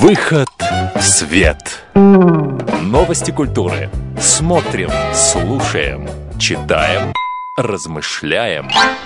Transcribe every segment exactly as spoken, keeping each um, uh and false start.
Выход в свет. Новости культуры. Смотрим, слушаем, читаем, размышляем.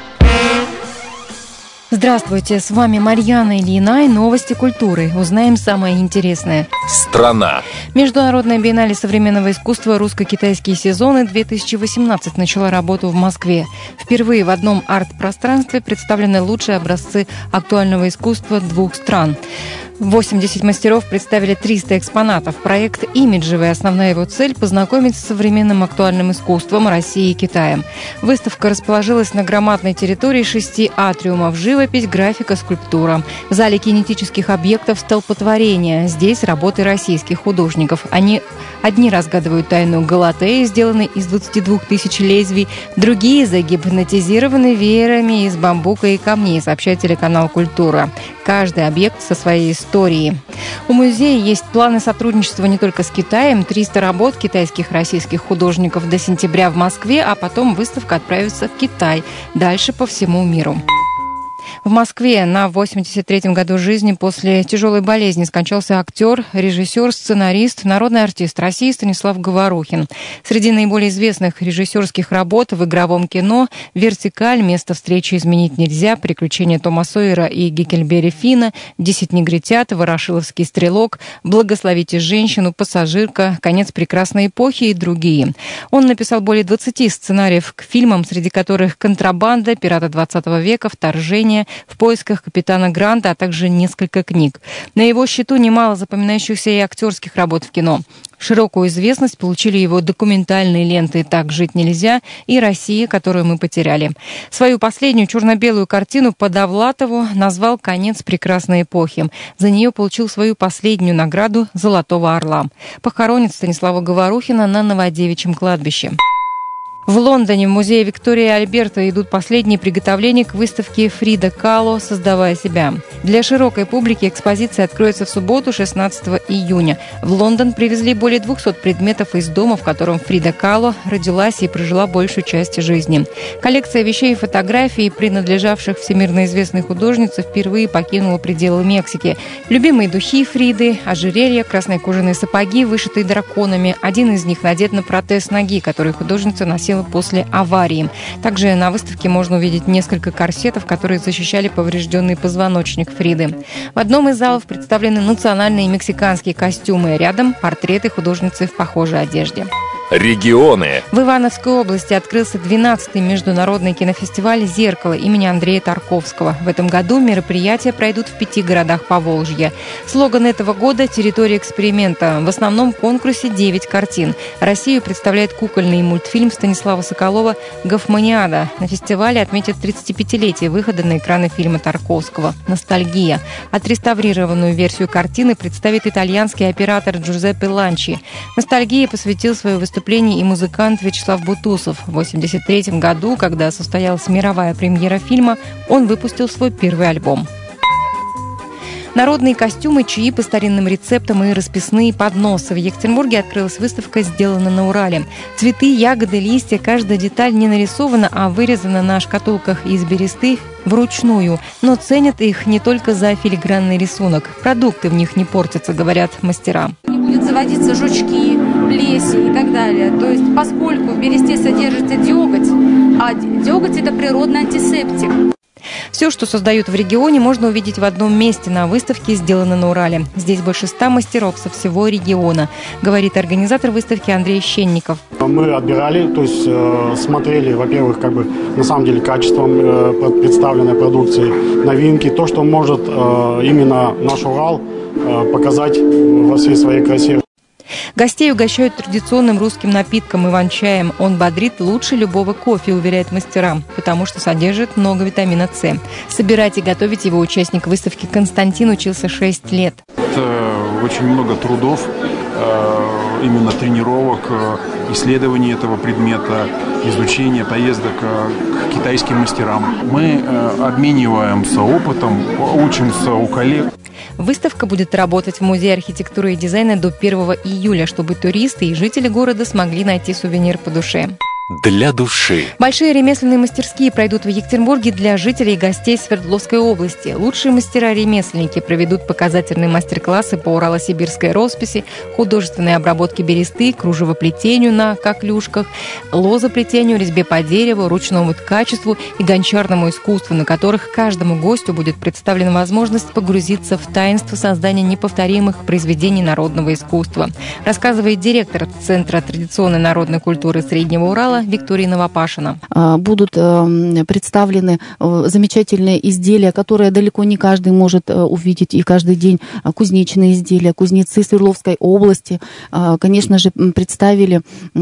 Здравствуйте, с вами Марьяна Ильина и новости культуры. Узнаем самое интересное. Страна. Международная биеннале современного искусства «Русско-китайские сезоны две тысячи восемнадцать» начала работу в Москве. Впервые в одном арт-пространстве представлены лучшие образцы актуального искусства двух стран. восемьдесят мастеров представили триста экспонатов. Проект имиджевый. Основная его цель – познакомить с современным актуальным искусством России и Китая. Выставка расположилась на громадной территории шести атриумов: живопись, графика, скульптура. В зале кинетических объектов столпотворения. Здесь работы российских художников. Они одни разгадывают тайну Галатеи, сделанной из двадцати двух тысяч лезвий, другие загипнотизированы веерами из бамбука и камней, сообщает телеканал «Культура». Каждый объект со своей историей. У музея есть планы сотрудничества не только с Китаем. триста работ китайских и российских художников до сентября в Москве, а потом выставка отправится в Китай, дальше по всему миру. В Москве на восемьдесят третьем году жизни после тяжелой болезни скончался актер, режиссер, сценарист, народный артист России Станислав Говорухин. Среди наиболее известных режиссерских работ в игровом кино «Вертикаль», «Место встречи изменить нельзя», «Приключения Тома Сойера и Гекльберри Финна», «Десять негритят», «Ворошиловский стрелок», «Благословите женщину», «Пассажирка», «Конец прекрасной эпохи» и другие. Он написал более двадцати сценариев к фильмам, среди которых «Контрабанда», «Пираты двадцатого века», «Вторжение», «В поисках капитана Гранта», а также несколько книг. На его счету немало запоминающихся и актерских работ в кино. Широкую известность получили его документальные ленты «Так жить нельзя» и «Россия, которую мы потеряли». Свою последнюю черно-белую картину по Довлатову назвал «Конец прекрасной эпохи». За нее получил свою последнюю награду «Золотого орла». Похоронят Станислава Говорухина на Новодевичьем кладбище. В Лондоне в музее Виктории и Альберта идут последние приготовления к выставке Фрида Кало «Создавая себя». Для широкой публики экспозиция откроется в субботу, шестнадцатого июня. В Лондон привезли более двухсот предметов из дома, в котором Фрида Кало родилась и прожила большую часть жизни. Коллекция вещей и фотографий, принадлежавших всемирно известной художнице, впервые покинула пределы Мексики. Любимые духи Фриды, ожерелья, красные кожаные сапоги, вышитые драконами. Один из них надет на протез ноги, который художница носила после аварии. Также на выставке можно увидеть несколько корсетов, которые защищали поврежденный позвоночник Фриды. В одном из залов представлены национальные мексиканские костюмы. Рядом портреты художницы в похожей одежде. Регионы. В Ивановской области открылся двенадцатый международный кинофестиваль «Зеркало» имени Андрея Тарковского. В этом году мероприятия пройдут в пяти городах Поволжья. Слоган этого года «Территория эксперимента». В основном конкурсе девять картин. Россию представляет кукольный мультфильм Станислава Соколова «Гофманиада». На фестивале отметят тридцатипятилетие выхода на экраны фильма Тарковского «Ностальгия». Отреставрированную версию картины представит итальянский оператор Джузеппе Ланчи. «Ностальгия» посвятил свое выступление выступлении и музыкант Вячеслав Бутусов. В восемьдесят третьем году, когда состоялась мировая премьера фильма, он выпустил свой первый альбом. Народные костюмы, чаи по старинным рецептам и расписные подносы. В Екатеринбурге открылась выставка «Сделано на Урале». Цветы, ягоды, листья, каждая деталь не нарисована, а вырезана на шкатулках из бересты вручную. Но ценят их не только за филигранный рисунок. Продукты в них не портятся, говорят мастера. Не будет заводиться жучки, плесень и так далее. То есть, поскольку в бересте содержится деготь, а деготь – это природный антисептик. Все, что создают в регионе, можно увидеть в одном месте на выставке «Сделано на Урале». Здесь больше ста мастеров со всего региона, говорит организатор выставки Андрей Щенников. Мы отбирали, то есть э, смотрели, во-первых, как бы на самом деле качеством э, представленной продукции, новинки, то, что может э, именно наш Урал э, показать во всей своей красе. Гостей угощают традиционным русским напитком иван-чаем. Он бодрит лучше любого кофе, уверяет мастера, потому что содержит много витамина С. Собирать и готовить его участник выставки Константин учился шесть лет. Это очень много трудов, именно тренировок, исследований этого предмета, изучения, поездок к китайским мастерам. Мы обмениваемся опытом, учимся у коллег. Выставка будет работать в Музее архитектуры и дизайна до первого июля, чтобы туристы и жители города смогли найти сувенир по душе. для души. Большие ремесленные мастерские пройдут в Екатеринбурге для жителей и гостей Свердловской области. Лучшие мастера-ремесленники проведут показательные мастер-классы по урало-сибирской росписи, художественной обработке бересты, кружевоплетению на коклюшках, лозоплетению, резьбе по дереву, ручному ткачеству и гончарному искусству, на которых каждому гостю будет представлена возможность погрузиться в таинство создания неповторимых произведений народного искусства, рассказывает директор Центра традиционной народной культуры Среднего Урала Виктория Новопашина. Будут представлены замечательные изделия, которые далеко не каждый может увидеть и каждый день. Кузнечные изделия, кузнецы Свердловской области, конечно же, представили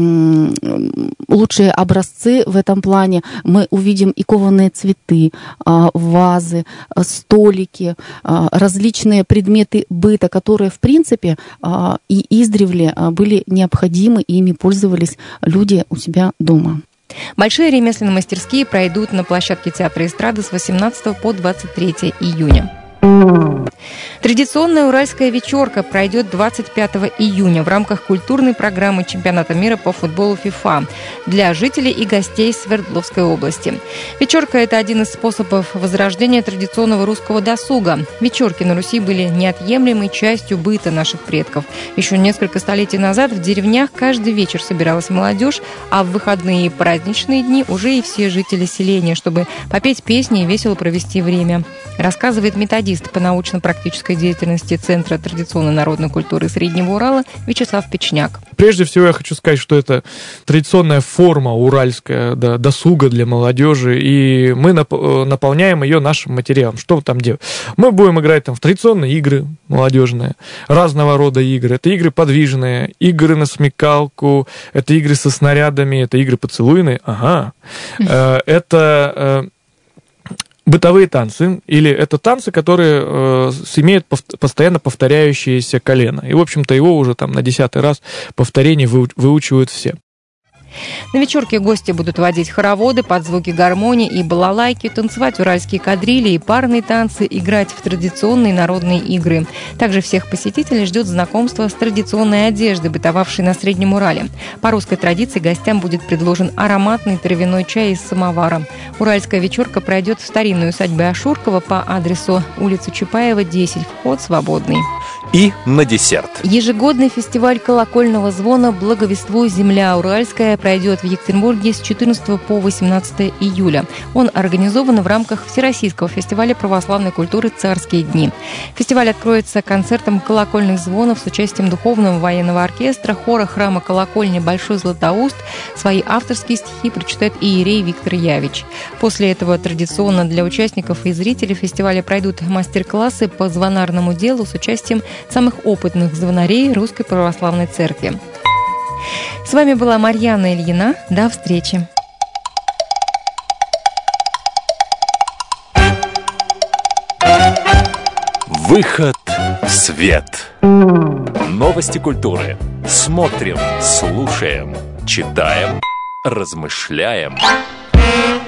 лучшие образцы в этом плане. Мы увидим и кованые цветы, вазы, столики, различные предметы быта, которые, в принципе, и издревле были необходимы, и ими пользовались люди у себя дома. Большие ремесленные мастерские пройдут на площадке Театра эстрады с восемнадцатого по двадцать третье июня. Традиционная уральская вечерка пройдет двадцать пятого июня в рамках культурной программы чемпионата мира по футболу ФИФА для жителей и гостей Свердловской области. Вечерка – это один из способов возрождения традиционного русского досуга. Вечерки на Руси были неотъемлемой частью быта наших предков. Еще несколько столетий назад в деревнях каждый вечер собиралась молодежь, а в выходные и праздничные дни уже и все жители селения, чтобы попеть песни и весело провести время, рассказывает методист по научно-практической деятельности Центра традиционной народной культуры Среднего Урала Вячеслав Печняк. Прежде всего я хочу сказать, что это традиционная форма уральская, да, досуга для молодежи, и мы нап- наполняем ее нашим материалом. Что там делать? Мы будем играть там в традиционные игры молодежные, разного рода игры. Это игры подвижные, игры на смекалку, это игры со снарядами, это игры поцелуйные. Ага. Это бытовые танцы, или это танцы, которые э, имеют пов- постоянно повторяющиеся колено. И, в общем-то, его уже там на десятый раз повторение вы- выучивают все. На вечерке гости будут водить хороводы под звуки гармонии и балалайки, танцевать уральские кадрили и парные танцы, играть в традиционные народные игры. Также всех посетителей ждет знакомство с традиционной одеждой, бытовавшей на Среднем Урале. По русской традиции гостям будет предложен ароматный травяной чай из самовара. Уральская вечерка пройдет в старинной усадьбе Ашуркова по адресу улица Чапаева, десять. Вход свободный. И на десерт. Ежегодный фестиваль колокольного звона «Благовествуй, земля уральская» пройдет в Екатеринбурге с четырнадцатого по восемнадцатое июля. Он организован в рамках Всероссийского фестиваля православной культуры «Царские дни». Фестиваль откроется концертом колокольных звонов с участием Духовного военного оркестра, хора храма колокольни «Большой Златоуст». Свои авторские стихи прочитает иерей Виктор Явич. После этого традиционно для участников и зрителей фестиваля пройдут мастер-классы по звонарному делу с участием самых опытных звонарей Русской Православной Церкви. С вами была Марьяна Ильина. До встречи. Выход в свет. Новости культуры. Смотрим, слушаем, читаем, размышляем.